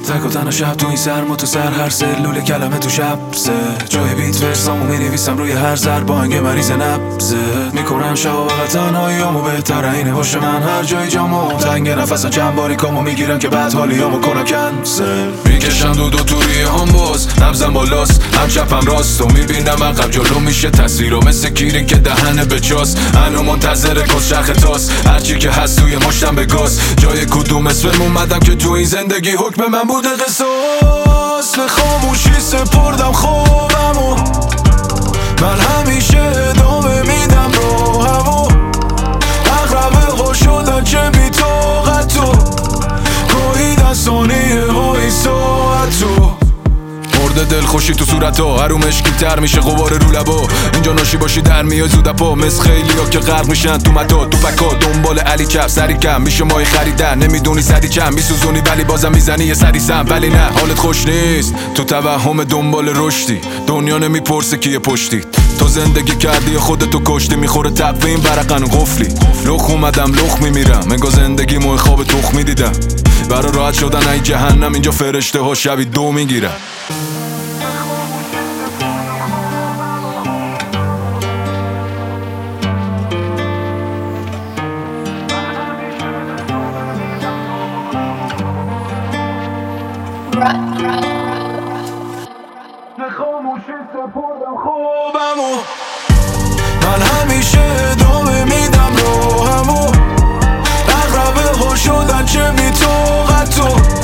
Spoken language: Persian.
تک و تنها شب تو این سرما تو سر هر سلول کلمه تو شبزه جای بیت ورسامو مینویسم روی هر ضربانگ مریض نبزه میکنم شب و تنهاییامو بهتره اینه باشه من هر جای جامو تنگ نفسم چند باری کامو میگیرم که بعد حالیامو کنم کنسل میکشم دو توری هم باز نبزم بالاست هم چپم راست و میبینم عقب جلو میشه تصویر و مثل کیری که دهنه به چاس هنو منتظر کس شخ تاس هرچی که هست توی مشتم به گاز جای کدوم اسم اومدم که تو این زندگی حکم من بوده قصاص به خاموشی سپردم خوابمو من همیشه ادامه میدم راهمو اقربه ها شدن چه بی‌طاقتو گاهی ثانیه های ساعتو مرده دل خوشی تو صورتا هر مشکی تر میشه غبار رو لبا اینجا ناشی باشی در میای زود پا مثل خیلی ها که غرق میشن تو متا تو پکا دنبال علی کف سری کم میشه مای خریدن نمیدونی سری چند میسوزونی ولی بازم میزنی یه سری سم ولی نه حالت خوش نیست تو توهم دنبال رشدی دنیا نمیپرسه کیه پشتی تو زندگی کردی خودتو کشتی میخوره تقویم برقن قفلی لخ اومدم لخ میمیرم انگار زندگی مو خواب تخمی دیدم برا راحت شدن ای جهنم اینجا فرشته ها شبی دو میگیرن خاموشی سپردم خوابمو من همیشه ادامه میدم راهمو اقربه ها شدن چه بی‌طاقتو